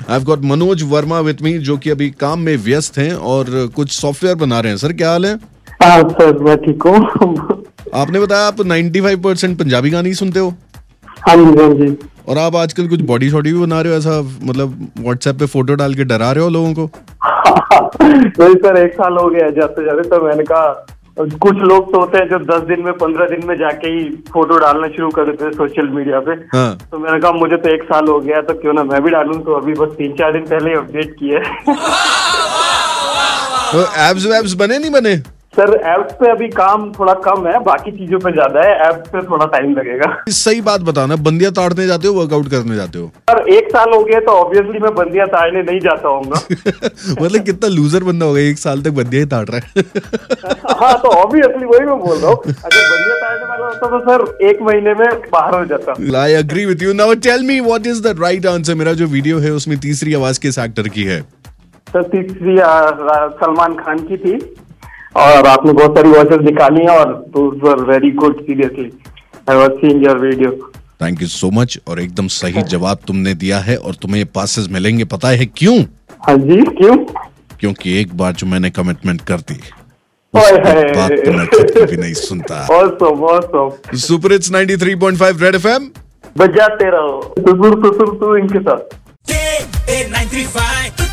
I've got Manoj Verma with me जो कि अभी काम में व्यस्त हैं और कुछ सॉफ्टवेयर बना रहे हैं। सर क्या हाल है? हाँ सर मैं ठीक हूँ। आपने बताया आप 95% पंजाबी गाने ही सुनते हो? हाँ जी हाँ जी। और आप आजकल कुछ बॉडी शॉडी भी बना रहे हो, ऐसा मतलब व्हाट्सएप पे फोटो डाल के डरा रहे हो लोगों को? नहीं सर 1 साल हो गया जाते जाते, तो मैंने कहा कुछ लोग तो होते हैं जो 10 दिन में 15 दिन में जाके ही फोटो डालना शुरू कर देते हैं सोशल मीडिया पे। हाँ। तो मैंने कहा मुझे तो 1 साल हो गया तो क्यों ना मैं भी डालूं, तो अभी बस 3-4 दिन पहले अपडेट किए। तो एब्स वैब्स बने नहीं बने? सर ऐप्स पे अभी काम थोड़ा कम है, बाकी चीजों पे ज्यादा है, ऐप्स पे थोड़ा टाइम लगेगा। सही बात बताना, बंदियां ताड़ने जाते हो वर्कआउट करने जाते हो? सर 1 साल हो गया तो ऑब्वियसली मैं बंदियां ताड़ने नहीं जाता हूँगा। मतलब कितना लूजर बंदा होगा 1 साल तक बंदियां ही ताड़ रहा है। हाँ तो ऑब्वियसली वही मैं बोल रहा हूँ, अगर बंदियां ताड़ने वाला होता तो सर 1 महीने में बाहर हो जाता। I agree with you. Now tell me what is the right answer? मेरा जो वीडियो है उसमें तीसरी आवाज किस एक्टर की है? सर तीसरी सलमान खान की थी और आपने बहुत सारी वॉइसेस निकाली हैं और those were very good, seriously. I was seeing your video. Thank you so much. और एकदम सही जवाब तुमने दिया है और तुम्हें ये पासेस मिलेंगे, पता है क्यों? हाँ जी क्यों? क्योंकि एक बार जो मैंने कमिटमेंट कर दी ओए उसके बाद तो मैं खुद की भी नहीं सुनता। awesome. Super hits 93.5 red FM बजाते रहो सुसुर सुसुर तू इनके साथ। 935